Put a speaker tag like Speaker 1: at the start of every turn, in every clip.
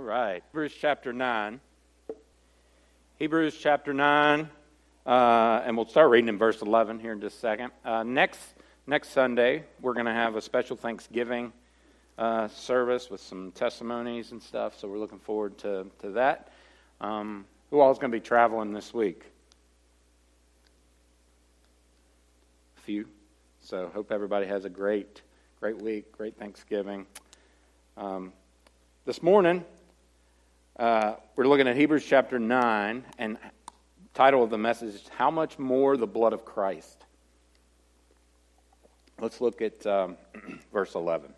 Speaker 1: right. Hebrews chapter 9. Hebrews chapter 9, and we'll start reading in verse 11 here in just a second. Next Sunday, we're going to have a special Thanksgiving service with some testimonies and stuff, so we're looking forward to that. Who all is going to be traveling this week? A few. So hope everybody has a great week, great Thanksgiving. This morning, we're looking at Hebrews chapter 9, and the title of the message is, How Much More the Blood of Christ? Let's look at verse 11.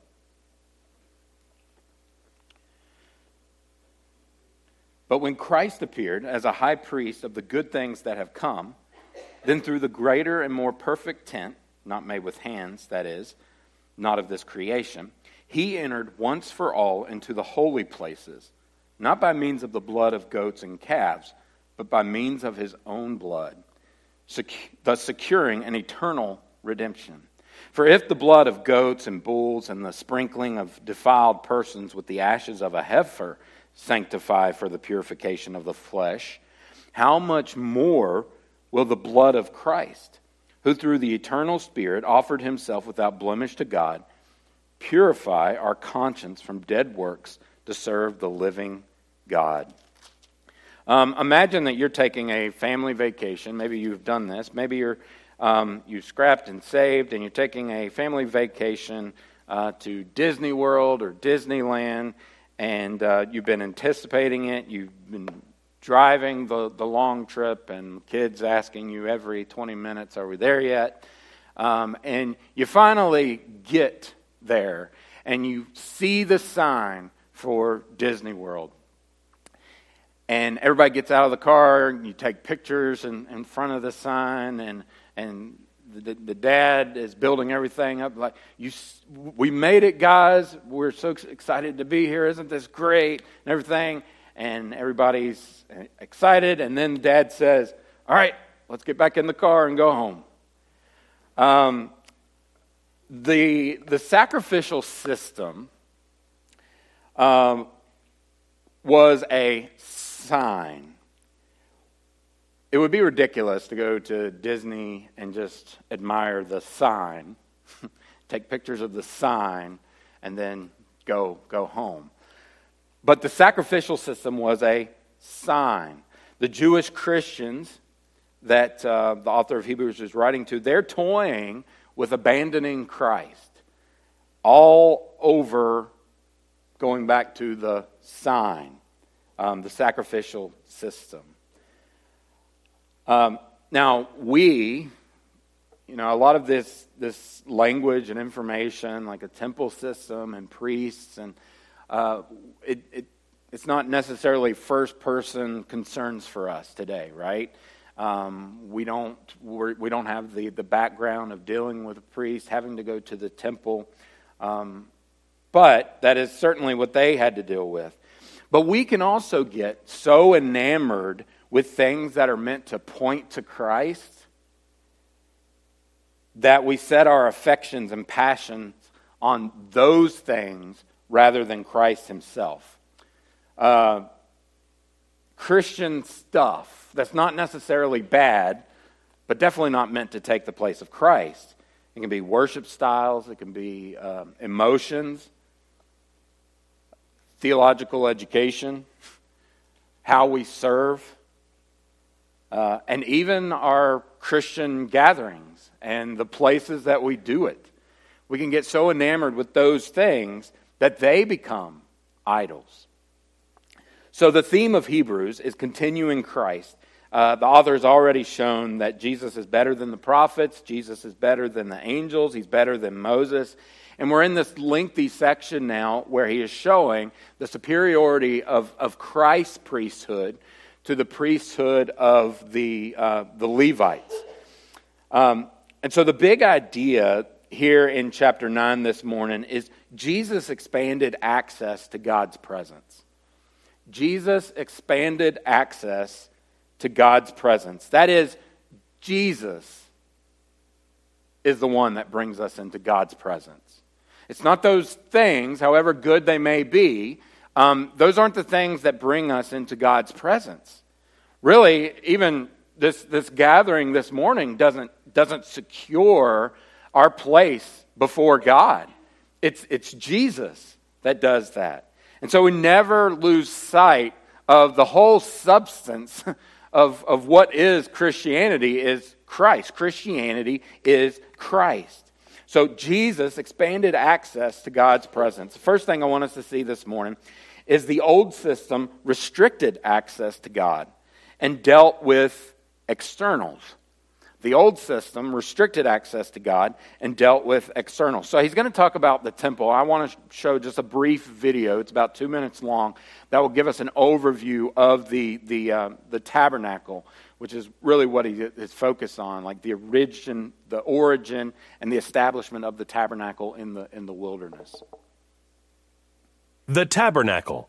Speaker 1: But when Christ appeared as a high priest of the good things that have come, then through the greater and more perfect tent, not made with hands, that is, not of this creation, he entered once for all into the holy places, not by means of the blood of goats and calves, but by means of his own blood, thus securing an eternal redemption. For if the blood of goats and bulls and the sprinkling of defiled persons with the ashes of a heifer sanctify for the purification of the flesh, how much more will the blood of Christ, who through the eternal Spirit offered himself without blemish to God, purify our conscience from dead works to serve the living God. Imagine that you're taking a family vacation. Maybe you've done this. Maybe you've scrapped and saved, and you're taking a family vacation to Disney World or Disneyland, and you've been anticipating it. You've been driving the long trip, and kids asking you every 20 minutes, "Are we there yet?" And you finally get there, and you see the sign for Disney World. And everybody gets out of the car, and you take pictures in front of the sign, and the dad is building everything up like, "We made it, guys. We're so excited to be here. Isn't this great?" And everything. And everybody's excited, and then Dad says, "All right, let's get back in the car and go home." The sacrificial system was a sign. It would be ridiculous to go to Disney and just admire the sign, take pictures of the sign, and then go home. But the sacrificial system was a sign. The Jewish Christians that the author of Hebrews is writing to, they're toying with abandoning Christ. All over going back to the sign, the sacrificial system. Now, a lot of this language and information, like a temple system and priests, and it's not necessarily first-person concerns for us today, right? We don't have the background of dealing with a priest, having to go to the temple, but that is certainly what they had to deal with. But we can also get so enamored with things that are meant to point to Christ that we set our affections and passions on those things rather than Christ himself. Christian stuff that's not necessarily bad, but definitely not meant to take the place of Christ. It can be worship styles, it can be emotions, theological education, how we serve, and even our Christian gatherings and the places that we do it. We can get so enamored with those things that they become idols. So the theme of Hebrews is continuing Christ. The author has already shown that Jesus is better than the prophets, Jesus is better than the angels, he's better than Moses. And we're in this lengthy section now where he is showing the superiority of Christ's priesthood to the priesthood of the Levites. And so the big idea here in chapter 9 this morning is Jesus expanded access to God's presence. Jesus expanded access to God's presence. That is, Jesus is the one that brings us into God's presence. It's not those things, however good they may be, Those aren't the things that bring us into God's presence. Really, even this gathering this morning doesn't secure our place before God. It's Jesus that does that. And so we never lose sight of the whole substance of what is Christianity is Christ. Christianity is Christ. So Jesus expanded access to God's presence. The first thing I want us to see this morning is the old system restricted access to God and dealt with externals. The old system restricted access to God and dealt with externals. So he's going to talk about the temple. I want to show just a brief video. It's about 2 minutes long. That will give us an overview of the tabernacle, which is really what he is focused on, like the origin, and the establishment of the tabernacle in the wilderness.
Speaker 2: The tabernacle.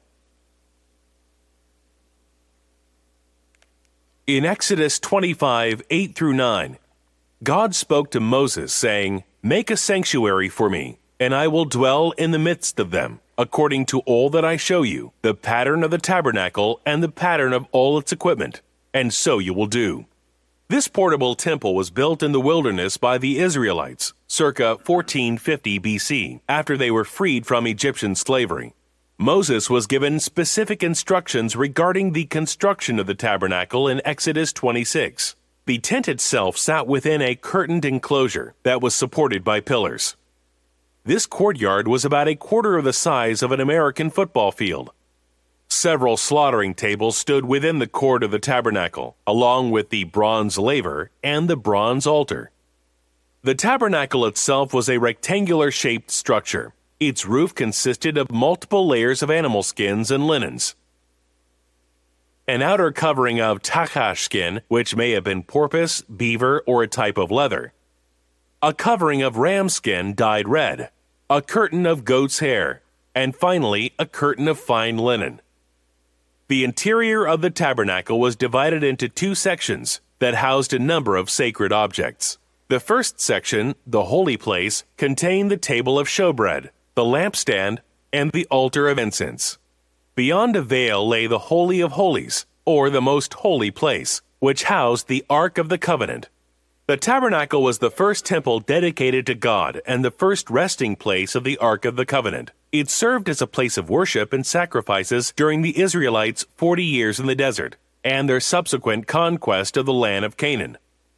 Speaker 2: In Exodus 25, 8 through 9, God spoke to Moses, saying, "Make a sanctuary for me, and I will dwell in the midst of them, according to all that I show you, the pattern of the tabernacle and the pattern of all its equipment, and so you will do." This portable temple was built in the wilderness by the Israelites, circa 1450 BC, after they were freed from Egyptian slavery. Moses was given specific instructions regarding the construction of the tabernacle in Exodus 26. The tent itself sat within a curtained enclosure that was supported by pillars. This courtyard was about a quarter of the size of an American football field. Several slaughtering tables stood within the court of the tabernacle, along with the bronze laver and the bronze altar. The tabernacle itself was a rectangular-shaped structure. Its roof consisted of multiple layers of animal skins and linens. An outer covering of tachash skin, which may have been porpoise, beaver, or a type of leather. A covering of ram skin dyed red. A curtain of goat's hair. And finally, a curtain of fine linen. The interior of the tabernacle was divided into two sections that housed a number of sacred objects. The first section, the holy place, contained the table of showbread, the lampstand, and the altar of incense. Beyond a veil lay the Holy of Holies, or the most holy place, which housed the Ark of the Covenant. The tabernacle was the first temple dedicated to God and the first resting place of the Ark of the Covenant. It served as a place of worship and sacrifices during the Israelites' 40 years in the desert, and their subsequent conquest of the land of Canaan.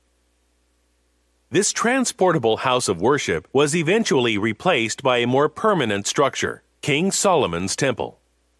Speaker 2: This transportable house of worship was eventually replaced by a more permanent structure, King Solomon's Temple.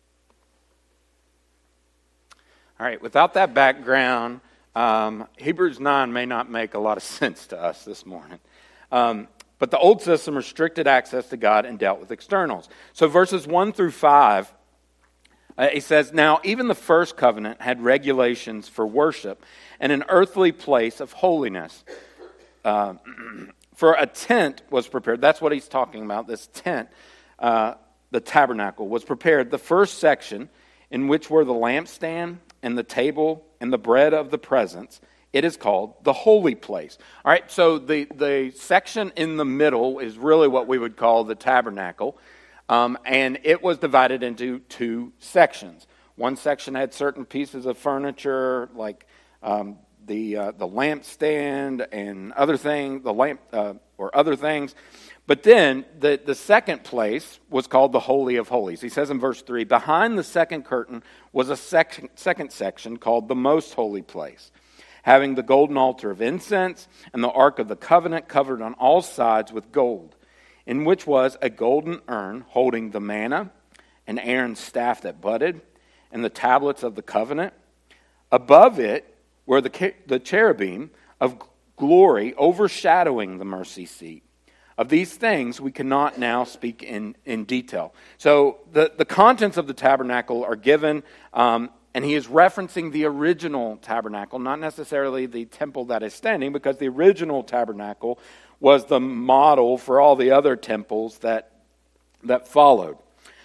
Speaker 1: All right, without that background, Hebrews 9 may not make a lot of sense to us this morning. But the old system restricted access to God and dealt with externals. So verses 1 through 5, it says, "Now even the first covenant had regulations for worship and an earthly place of holiness. For a tent was prepared." That's what he's talking about, this tent. The tabernacle was prepared. The first section, in which were the lampstand and the table and the bread of the presence, it is called the holy place. All right, so the section in the middle is really what we would call the tabernacle. And it was divided into two sections. One section had certain pieces of furniture, like the lampstand and other things, or other things. But then the second place was called the Holy of Holies. He says in verse 3, "Behind the second curtain was a second section called the Most Holy Place, having the golden altar of incense and the Ark of the Covenant covered on all sides with gold, in which was a golden urn holding the manna and Aaron's staff that budded and the tablets of the covenant. Above it were the cherubim of glory overshadowing the mercy seat. Of these things we cannot now speak in detail." So the contents of the tabernacle are given, and he is referencing the original tabernacle, not necessarily the temple that is standing, because the original tabernacle was the model for all the other temples that followed.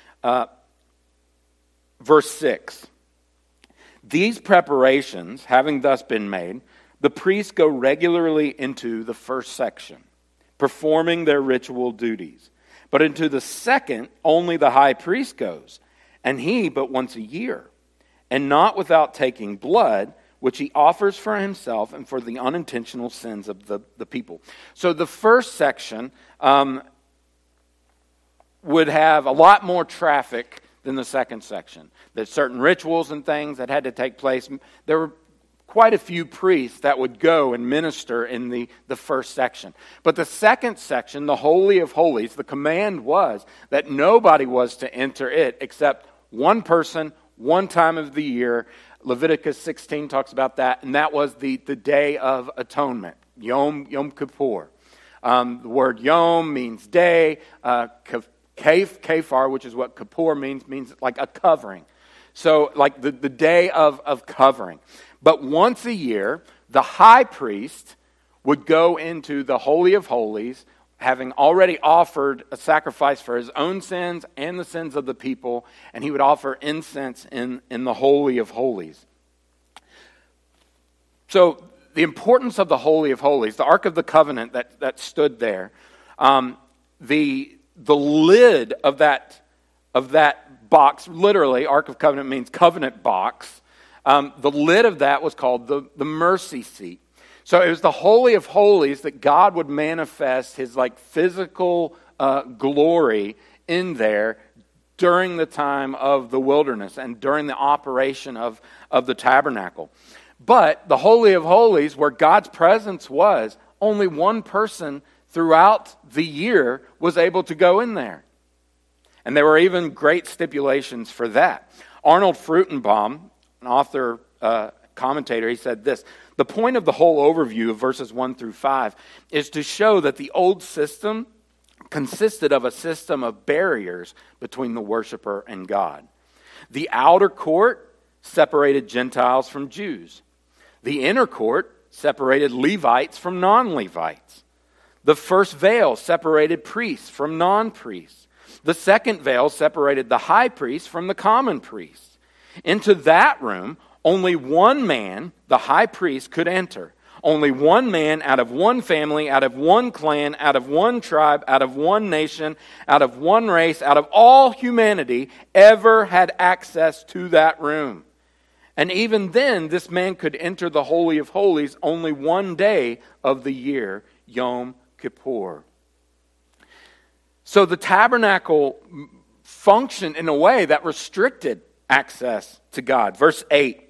Speaker 1: Verse 6. "These preparations, having thus been made, the priests go regularly into the first section, performing their ritual duties. But into the second, only the high priest goes, and he but once a year, and not without taking blood, which he offers for himself and for the unintentional sins of the people. So the first section would have a lot more traffic than the second section. There's certain rituals and things that had to take place. There were quite a few priests that would go and minister in the first section. But the second section, the Holy of Holies, the command was that nobody was to enter it except one person, one time of the year. Leviticus 16 talks about that, and that was the Day of Atonement, Yom Kippur. The word Yom means day. Kafar, which is what Kippur means like a covering. So like the day of covering. But once a year, the high priest would go into the Holy of Holies, having already offered a sacrifice for his own sins and the sins of the people, and he would offer incense in the Holy of Holies. So the importance of the Holy of Holies, the Ark of the Covenant that stood there, the lid of that box, literally, Ark of Covenant means covenant box. The lid of that was called the mercy seat. So it was the Holy of Holies that God would manifest his physical glory in there during the time of the wilderness and during the operation of the tabernacle. But the Holy of Holies, where God's presence was, only one person throughout the year was able to go in there. And there were even great stipulations for that. Arnold Fruchtenbaum, an author, commentator, he said this: the point of the whole overview of verses 1 through 5 is to show that the old system consisted of a system of barriers between the worshiper and God. The outer court separated Gentiles from Jews. The inner court separated Levites from non-Levites. The first veil separated priests from non-priests. The second veil separated the high priest from the common priests. Into that room, only one man, the high priest, could enter. Only one man out of one family, out of one clan, out of one tribe, out of one nation, out of one race, out of all humanity ever had access to that room. And even then, this man could enter the Holy of Holies only one day of the year, Yom Kippur. So the tabernacle functioned in a way that restricted access to God. Verse 8.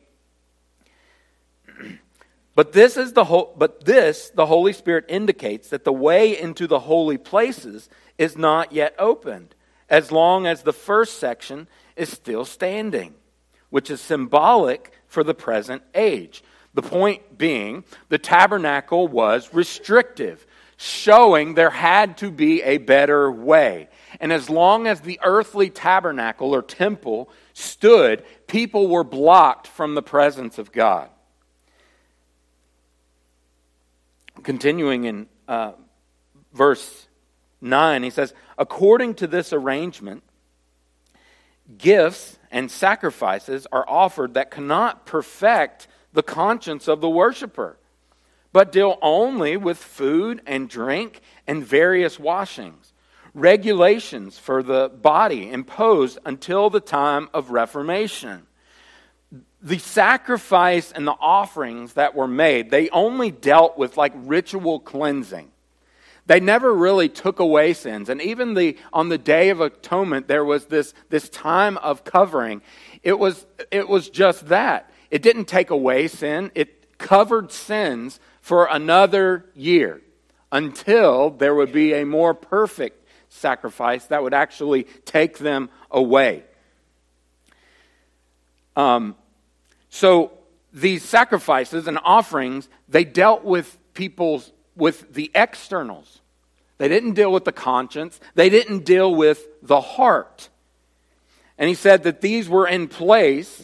Speaker 1: But the Holy Spirit indicates that the way into the holy places is not yet opened, as long as the first section is still standing, which is symbolic for the present age. The point being, the tabernacle was restrictive, showing there had to be a better way. And as long as the earthly tabernacle or temple stood, people were blocked from the presence of God. Continuing in verse 9, he says, according to this arrangement, gifts and sacrifices are offered that cannot perfect the conscience of the worshiper, but deal only with food and drink and various washings, regulations for the body imposed until the time of Reformation. The sacrifice and the offerings that were made, they only dealt with ritual cleansing. They never really took away sins. And even on the Day of Atonement, there was this time of covering. It was just that. It didn't take away sin. It covered sins for another year until there would be a more perfect sacrifice that would actually take them away. So these sacrifices and offerings, they dealt with the externals. They didn't deal with the conscience. They didn't deal with the heart. And he said that these were in place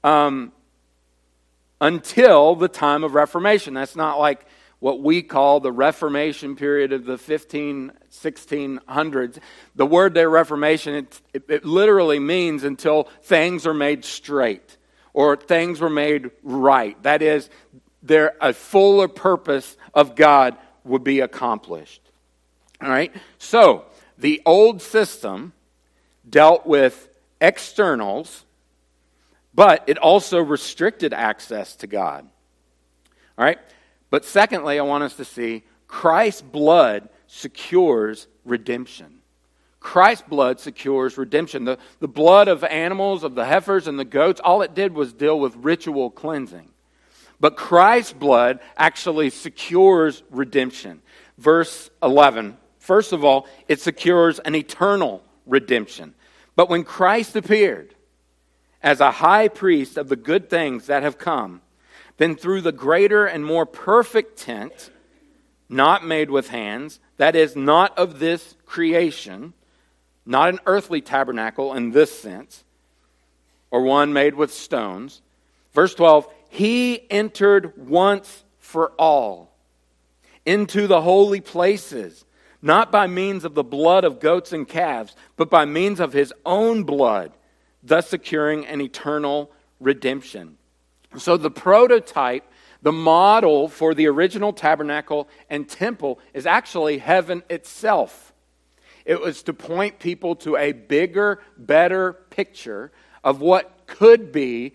Speaker 1: until the time of Reformation. That's not like what we call the Reformation period of the 1600s. The word there, Reformation, it literally means until things are made straight or things were made right. That is, a fuller purpose of God would be accomplished. All right? So, the old system dealt with externals, but it also restricted access to God. All right? But secondly, I want us to see Christ's blood secures redemption. Christ's blood secures redemption. The blood of animals, of the heifers and the goats, all it did was deal with ritual cleansing. But Christ's blood actually secures redemption. Verse 11, first of all, it secures an eternal redemption. But when Christ appeared as a high priest of the good things that have come, then through the greater and more perfect tent, not made with hands, that is, not of this creation, not an earthly tabernacle in this sense, or one made with stones. Verse 12, he entered once for all into the holy places, not by means of the blood of goats and calves, but by means of his own blood, thus securing an eternal redemption. So the prototype, the model for the original tabernacle and temple is actually heaven itself. It was to point people to a bigger, better picture of what could be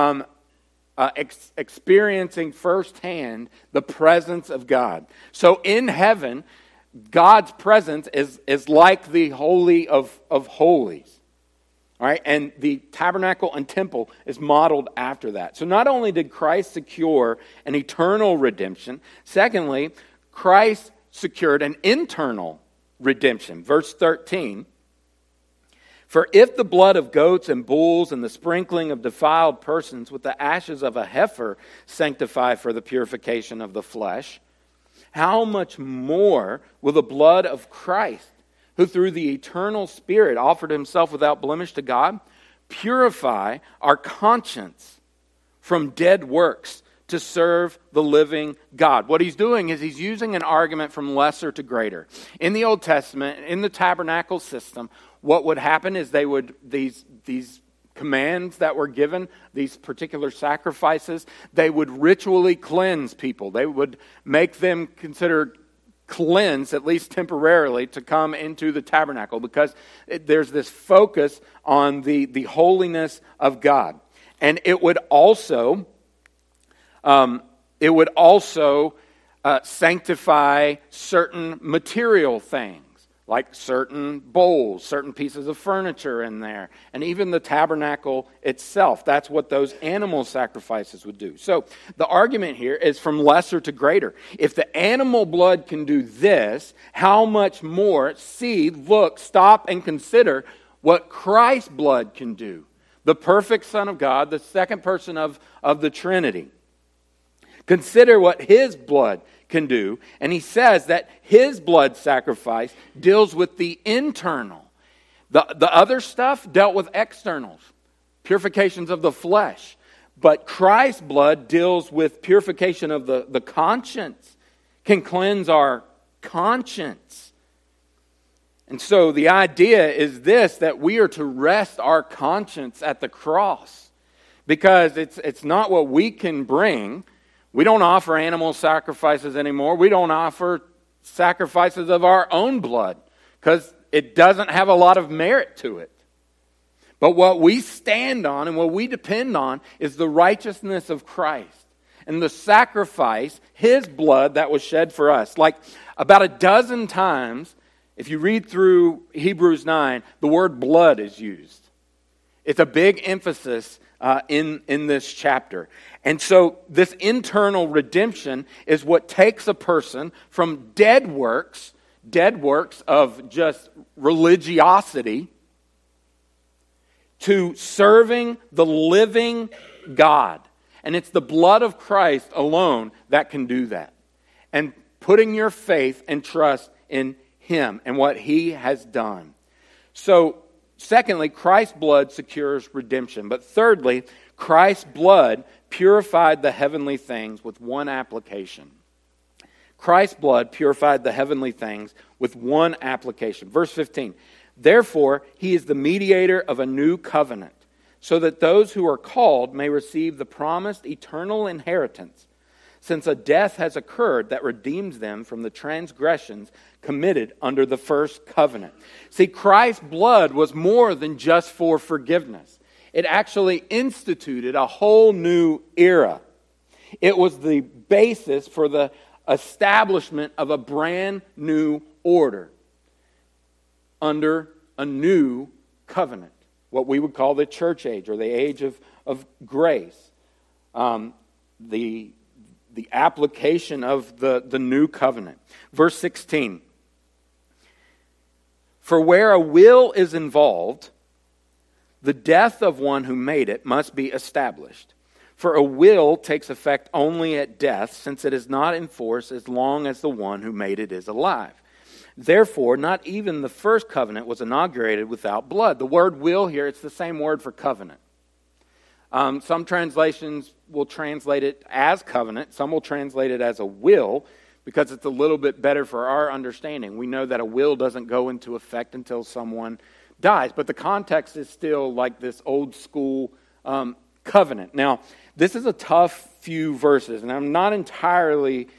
Speaker 1: experiencing firsthand the presence of God. So in heaven, God's presence is like the Holy of Holies. All right, and the tabernacle and temple is modeled after that. So not only did Christ secure an eternal redemption, secondly, Christ secured an internal redemption. Verse 13, for if the blood of goats and bulls and the sprinkling of defiled persons with the ashes of a heifer sanctify for the purification of the flesh, how much more will the blood of Christ, who through the eternal Spirit offered himself without blemish to God, purify our conscience from dead works to serve the living God. What he's doing is he's using an argument from lesser to greater. In the Old Testament, in the tabernacle system, what would happen is they would, these commands that were given, these particular sacrifices, they would ritually cleanse people. They would make them consider cleansed, at least temporarily, to come into the tabernacle because there's this focus on the holiness of God. And it would also sanctify certain material things, like certain bowls, certain pieces of furniture in there, and even the tabernacle itself. That's what those animal sacrifices would do. So the argument here is from lesser to greater. If the animal blood can do this, how much more, stop and consider what Christ's blood can do. The perfect Son of God, the second person of the Trinity. Consider what his blood can do. And he says that his blood sacrifice deals with the internal. The other stuff dealt with externals, purifications of the flesh. But Christ's blood deals with purification of the conscience, can cleanse our conscience. And so the idea is this, that we are to rest our conscience at the cross. Because it's not what we can bring. We don't offer animal sacrifices anymore. We don't offer sacrifices of our own blood because it doesn't have a lot of merit to it. But what we stand on and what we depend on is the righteousness of Christ and the sacrifice, his blood that was shed for us. Like about a dozen times, if you read through Hebrews 9, the word blood is used. It's a big emphasis in this chapter. And so this internal redemption is what takes a person from dead works of just religiosity, to serving the living God. And it's the blood of Christ alone that can do that. And putting your faith and trust in him and what he has done. So, secondly, Christ's blood secures redemption. But thirdly, Christ's blood purified the heavenly things with one application. Christ's blood purified the heavenly things with one application. Verse 15, therefore, he is the mediator of a new covenant, so that those who are called may receive the promised eternal inheritance, since a death has occurred that redeems them from the transgressions committed under the first covenant. See, Christ's blood was more than just for forgiveness. It actually instituted a whole new era. It was the basis for the establishment of a brand new order under a new covenant, what we would call the church age or the age of grace. The application of the new covenant. Verse 16. For where a will is involved, the death of one who made it must be established. For a will takes effect only at death, since it is not in force as long as the one who made it is alive. Therefore, not even the first covenant was inaugurated without blood. The word will here, it's the same word for covenant. Some translations will translate it as covenant. Some will translate it as a will, because it's a little bit better for our understanding. We know that a will doesn't go into effect until someone dies. But the context is still like this old school covenant. Now, this is a tough few verses, and I'm not entirely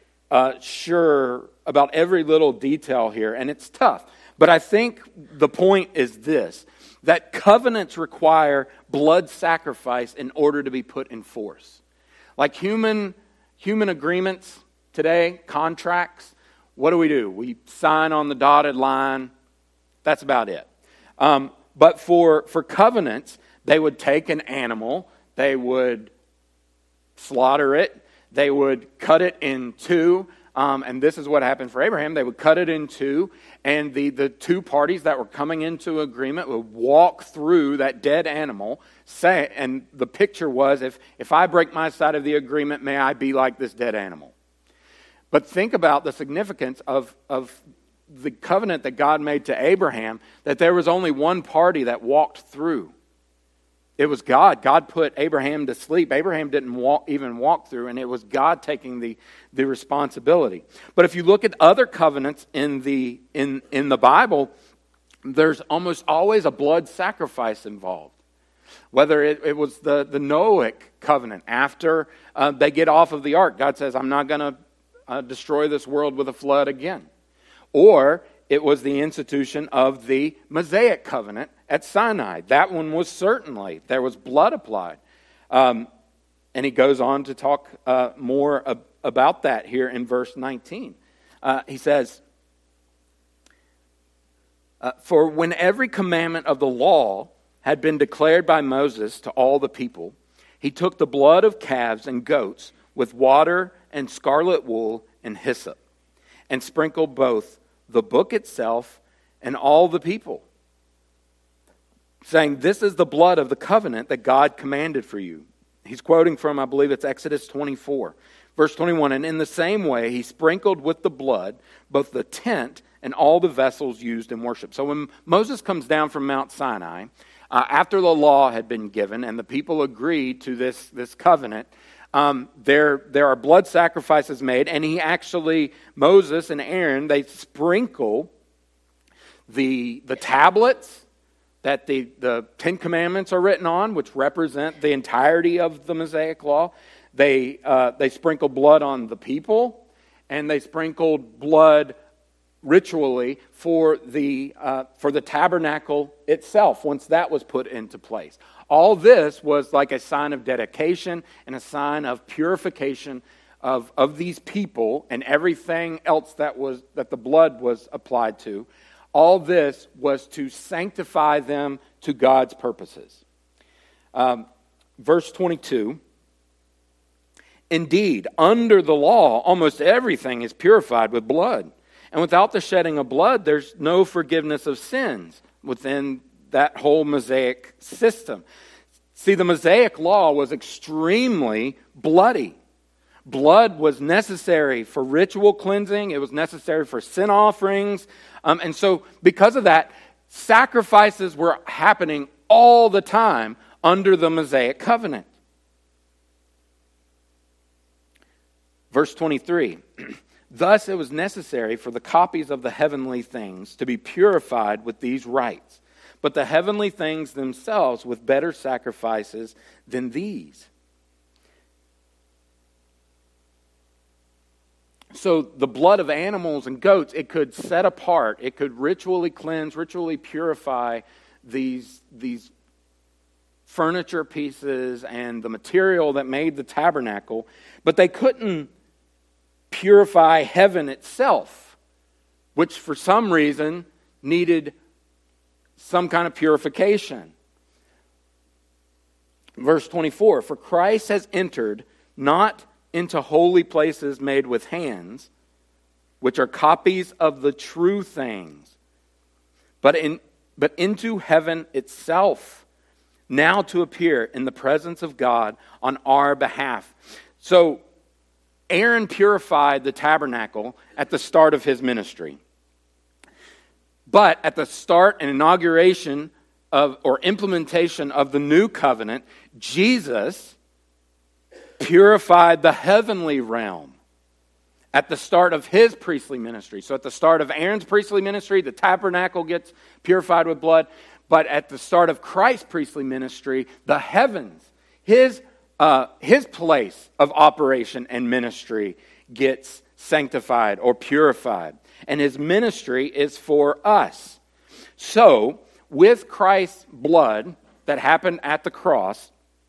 Speaker 1: sure about every little detail here, and it's tough. But I think the point is this, that covenants require blood sacrifice in order to be put in force. Like human agreements today, contracts, what do? We sign on the dotted line. That's about it. But for covenants, they would take an animal, they would slaughter it, they would cut it in two, and this is what happened for Abraham. They would cut it in two, and the two parties that were coming into agreement would walk through that dead animal, and the picture was, if I break my side of the agreement, may I be like this dead animal. But think about the significance of the covenant that God made to Abraham, that there was only one party that walked through. It was God. God put Abraham to sleep. Abraham didn't even walk through, and it was God taking the responsibility. But if you look at other covenants in the Bible, there's almost always a blood sacrifice involved. Whether it was the Noahic covenant, after they get off of the ark, God says, I'm not going to destroy this world with a flood again. Or it was the institution of the Mosaic covenant at Sinai. That one was certainly, there was blood applied. And he goes on to talk more about that here in verse 19. He says, for when every commandment of the law had been declared by Moses to all the people, he took the blood of calves and goats with water and scarlet wool and hyssop, and sprinkled both the book itself and all the people, saying, this is the blood of the covenant that God commanded for you. He's quoting from, I believe it's Exodus 24. Verse 21, and in the same way he sprinkled with the blood both the tent and all the vessels used in worship. So when Moses comes down from Mount Sinai, after the law had been given and the people agreed to this covenant, there are blood sacrifices made, and Moses and Aaron, they sprinkle the tablets that the Ten Commandments are written on, which represent the entirety of the Mosaic Law. They sprinkled blood on the people, and they sprinkled blood ritually for the tabernacle itself once that was put into place. All this was like a sign of dedication and a sign of purification of these people and everything else that the blood was applied to. All this was to sanctify them to God's purposes. Verse 22, indeed, under the law, almost everything is purified with blood. And without the shedding of blood, there's no forgiveness of sins within that whole Mosaic system. See, the Mosaic law was extremely bloody. Blood was necessary for ritual cleansing. It was necessary for sin offerings. And so because of that, sacrifices were happening all the time under the Mosaic covenant. Verse 23, thus it was necessary for the copies of the heavenly things to be purified with these rites, but the heavenly things themselves with better sacrifices than these. So the blood of animals and goats, it could set apart, it could ritually cleanse, ritually purify these furniture pieces and the material that made the tabernacle, but they couldn't purify heaven itself, which for some reason needed some kind of purification. Verse 24, for Christ has entered not into holy places made with hands, which are copies of the true things, but into heaven itself, now to appear in the presence of God on our behalf. So Aaron purified the tabernacle at the start of his ministry. But at the start and inauguration of or implementation of the new covenant, Jesus purified the heavenly realm at the start of his priestly ministry. So at the start of Aaron's priestly ministry, the tabernacle gets purified with blood. But at the start of Christ's priestly ministry, the heavens, his place of operation and ministry gets sanctified or purified. And his ministry is for us. So, with Christ's blood that happened at the cross,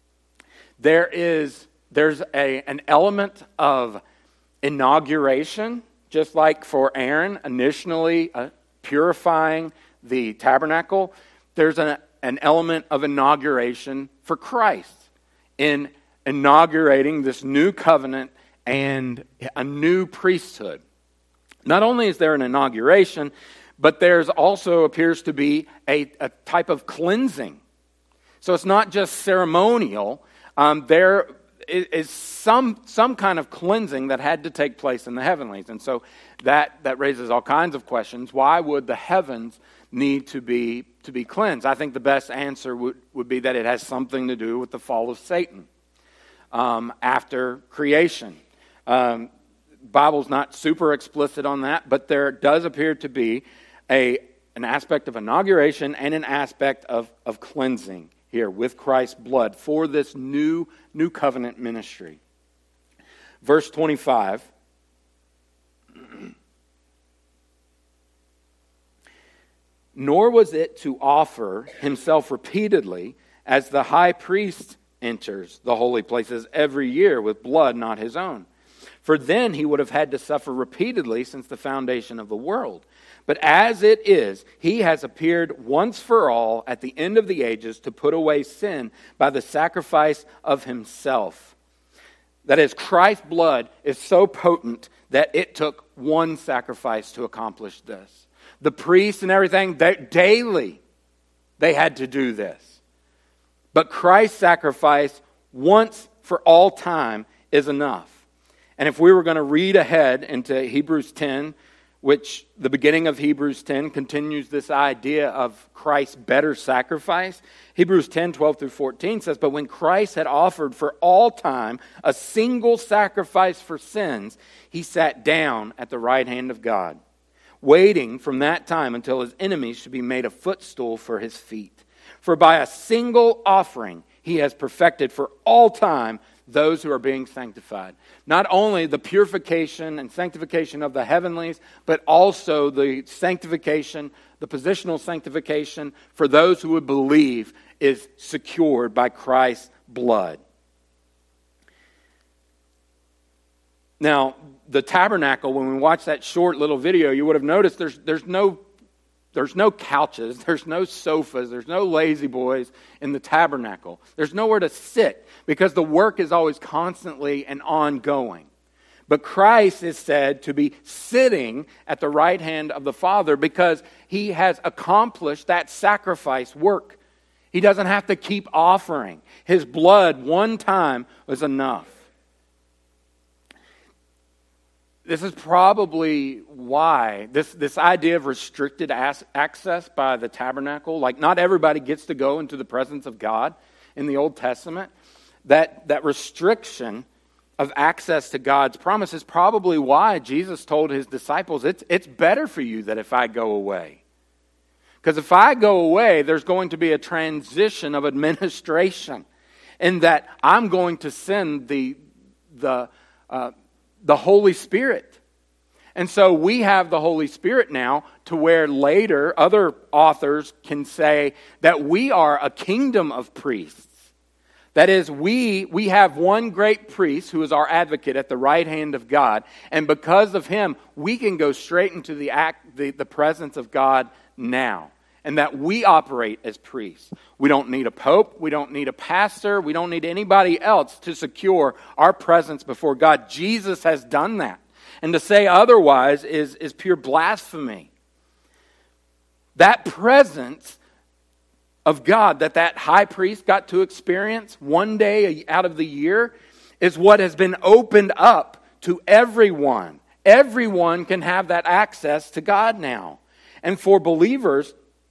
Speaker 1: there's an element of inauguration, just like for Aaron initially purifying the tabernacle. There's an element of inauguration for Christ in inaugurating this new covenant and a new priesthood. Not only is there an inauguration, but there's also appears to be a type of cleansing. So it's not just ceremonial. There is some kind of cleansing that had to take place in the heavenlies. And so that raises all kinds of questions. Why would the heavens need to be cleansed? I think the best answer would be that it has something to do with the fall of Satan after creation. Bible's not super explicit on that, but there does appear to be an aspect of inauguration and an aspect of cleansing here with Christ's blood for this new covenant ministry. Verse 25. Nor was it to offer himself repeatedly as the high priest enters the holy places every year with blood not his own. For then he would have had to suffer repeatedly since the foundation of the world. But as it is, he has appeared once for all at the end of the ages to put away sin by the sacrifice of himself. That is, Christ's blood is so potent that it took one sacrifice to accomplish this. The priests and everything, daily they had to do this. But Christ's sacrifice once for all time is enough. And if we were going to read ahead into Hebrews 10, which the beginning of Hebrews 10 continues this idea of Christ's better sacrifice. Hebrews 10, 12 through 14 says, but when Christ had offered for all time a single sacrifice for sins, he sat down at the right hand of God, waiting from that time until his enemies should be made a footstool for his feet. For by a single offering he has perfected for all time those who are being sanctified. Not only the purification and sanctification of the heavenlies, but also the sanctification, the positional sanctification for those who would believe is secured by Christ's blood. Now, the tabernacle, when we watch that short little video, you would have noticed there's no couches, there's no sofas, there's no lazy boys in the tabernacle. There's nowhere to sit because the work is always constantly and ongoing. But Christ is said to be sitting at the right hand of the Father because he has accomplished that sacrifice work. He doesn't have to keep offering. His blood one time was enough. This is probably why this idea of restricted access by the tabernacle, like not everybody gets to go into the presence of God in the Old Testament, that restriction of access to God's promise is probably why Jesus told his disciples, it's better for you that if I go away. Because if I go away, there's going to be a transition of administration, in that I'm going to send the Holy Spirit And so we have the Holy Spirit now to where later other authors can say that we are a kingdom of priests. That is, we have one great priest who is our advocate at the right hand of God. And because of him, we can go straight into the presence of God now. And that we operate as priests. We don't need a pope. We don't need a pastor. We don't need anybody else to secure our presence before God. Jesus has done that. And to say otherwise is pure blasphemy. That presence of God that high priest got to experience one day out of the year is what has been opened up to everyone. Everyone can have that access to God now. And for believers,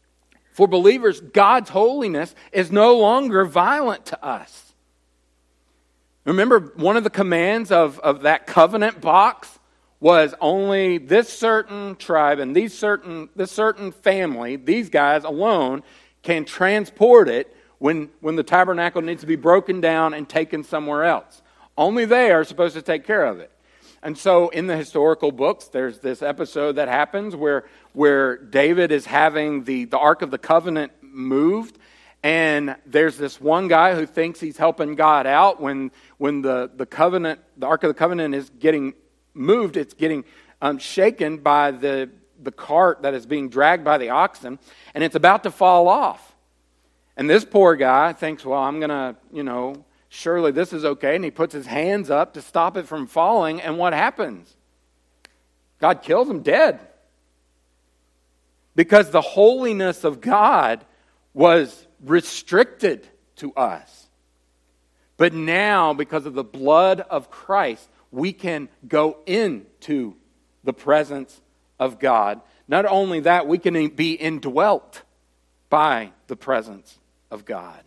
Speaker 1: God's holiness is no longer violent to us. Remember, one of the commands of that covenant box was only this certain tribe and this certain family, these guys alone, can transport it when the tabernacle needs to be broken down and taken somewhere else. Only they are supposed to take care of it. And so in the historical books, there's this episode that happens where David is having the Ark of the Covenant moved, and there's this one guy who thinks he's helping God out when the Ark of the Covenant is getting moved. It's getting shaken by the cart that is being dragged by the oxen, and it's about to fall off. And this poor guy thinks, well, I'm going to, surely this is okay. And he puts his hands up to stop it from falling, and what happens? God kills him dead. Because the holiness of God was restricted to us. But now, because of the blood of Christ, we can go into the presence of God. Not only that, we can be indwelt by the presence of God.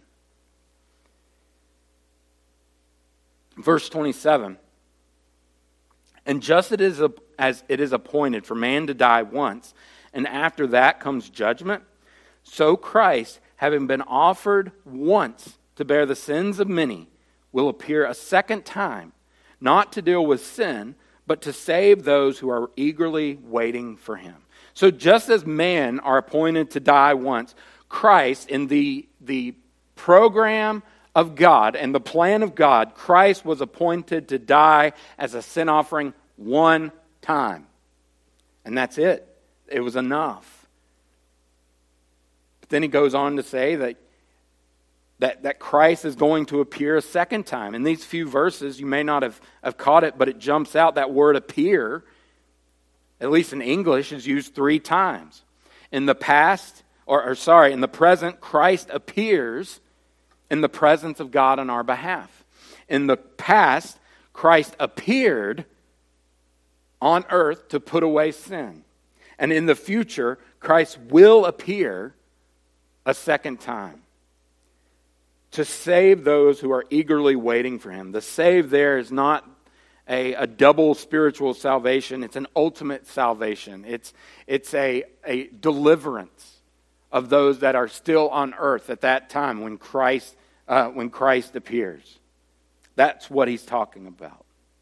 Speaker 1: Verse 27, and just as it is appointed for man to die once, and after that comes judgment, so Christ, having been offered once to bear the sins of many, will appear a second time, not to deal with sin, but to save those who are eagerly waiting for him. So just as men are appointed to die once, Christ, in the program of God and the plan of God, Christ was appointed to die as a sin offering one time. And that's it. It was enough. But then he goes on to say that Christ is going to appear a second time. In these few verses, you may not have caught it, but it jumps out. That word appear, at least in English, is used 3 times. In the present, Christ appears in the presence of God on our behalf. In the past, Christ appeared on earth to put away sin. And in the future, Christ will appear a second time to save those who are eagerly waiting for him. The save there is not a double spiritual salvation. It's an ultimate salvation. It's a deliverance of those that are still on earth at that time when Christ appears. That's what he's talking about.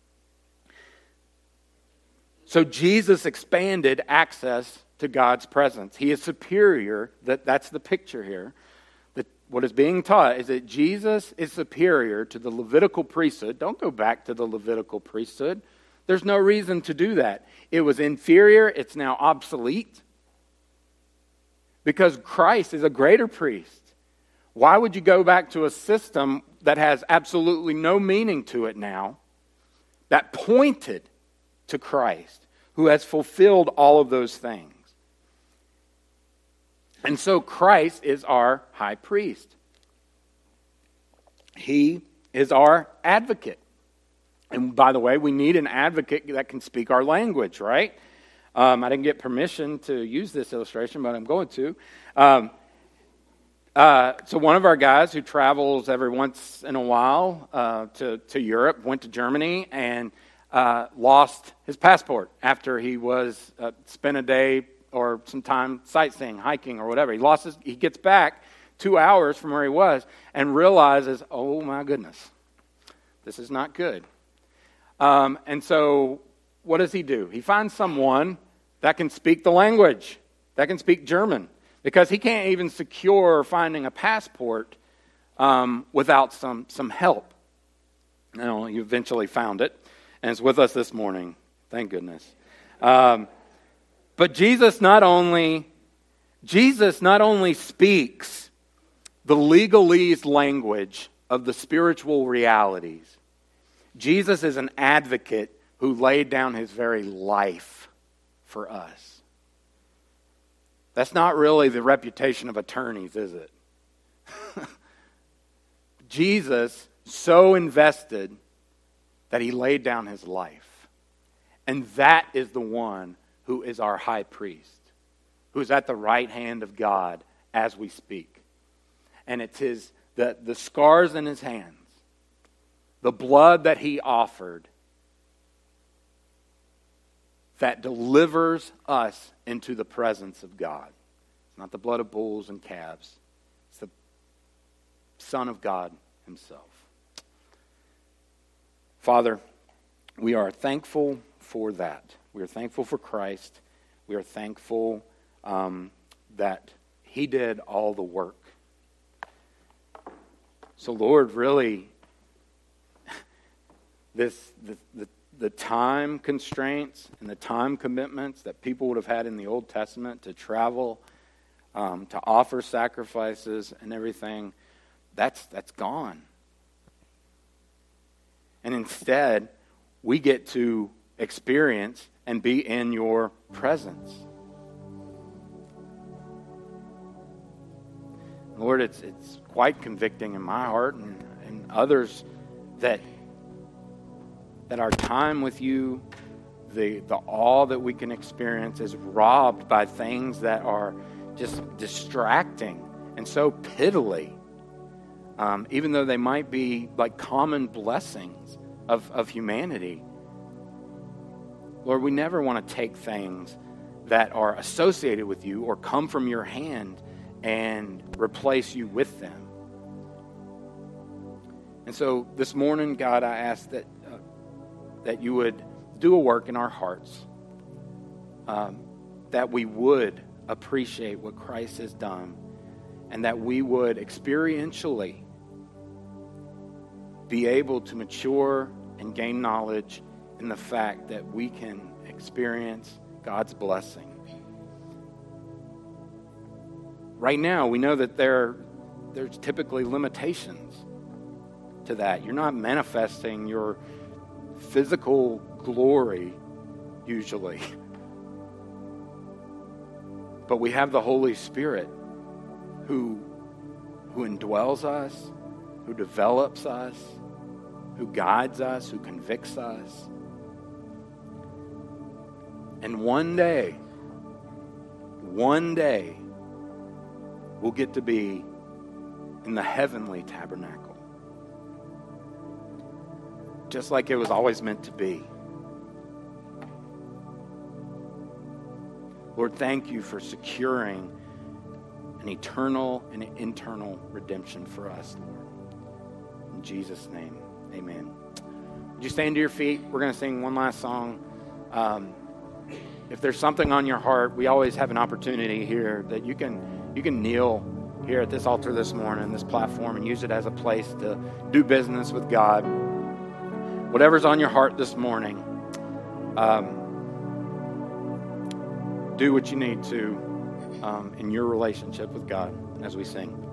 Speaker 1: So Jesus expanded access to God's presence. He is superior. That's the picture here. What is being taught is that Jesus is superior to the Levitical priesthood. Don't go back to the Levitical priesthood. There's no reason to do that. It was inferior. It's now obsolete. Because Christ is a greater priest. Why would you go back to a system that has absolutely no meaning to it now, that pointed to Christ, who has fulfilled all of those things? And so Christ is our high priest. He is our advocate. And by the way, we need an advocate that can speak our language, right? I didn't get permission to use this illustration, but I'm going to. So one of our guys who travels every once in a while to Europe, went to Germany, and lost his passport after he was spent a day or some time sightseeing, hiking, or whatever. He gets back 2 hours from where he was and realizes, oh my goodness, this is not good. And so what does he do? He finds someone that can speak the language, that can speak German, because he can't even secure finding a passport without some help. Now, he eventually found it, and it's with us this morning. Thank goodness. But Jesus not only speaks the legalese language of the spiritual realities. Jesus is an advocate who laid down his very life for us. That's not really the reputation of attorneys, is it? Jesus so invested that he laid down his life. And that is the one who is our high priest, who is at the right hand of God as we speak. And it's the scars in his hands, the blood that he offered, that delivers us into the presence of God. It's not the blood of bulls and calves. It's the Son of God himself. Father, we are thankful for that. We are thankful for Christ. We are thankful that he did all the work. So, Lord, really, the time constraints and the time commitments that people would have had in the Old Testament to travel, to offer sacrifices and everything, that's gone. And instead, we get to experience and be in your presence. Lord, it's quite convicting in my heart and others that our time with you, the awe that we can experience is robbed by things that are just distracting and so piddly, even though they might be like common blessings of humanity. Lord, we never want to take things that are associated with you or come from your hand and replace you with them. And so this morning, God, I ask that you would do a work in our hearts, that we would appreciate what Christ has done, and that we would experientially be able to mature and gain knowledge in the fact that we can experience God's blessing. Right now, we know that there's typically limitations to that. You're not manifesting your physical glory usually. But we have the Holy Spirit who indwells us, who develops us, who guides us, who convicts us. And one day, we'll get to be in the heavenly tabernacle, just like it was always meant to be. Lord, thank you for securing an eternal and an internal redemption for us, Lord. In Jesus' name, amen. Would you stand to your feet? We're going to sing one last song. If there's something on your heart, we always have an opportunity here that you can kneel here at this altar this morning, this platform, and use it as a place to do business with God. Whatever's on your heart this morning, do what you need to in your relationship with God as we sing.